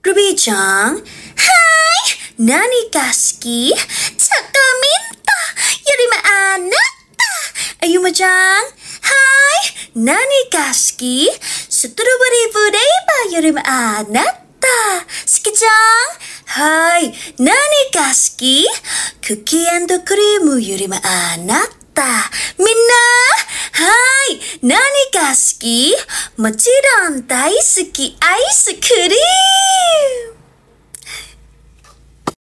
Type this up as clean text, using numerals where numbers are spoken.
ルビーちゃん、何が好き？チョコミントよりもあなた。ゆまちゃん、何が好き？ストロベリーフレーバーよりもあなた。すきちゃん、何が好き？クッキー&クリームよりもあなた。みんな、何が好き？もちろん大好きアイスクリーム。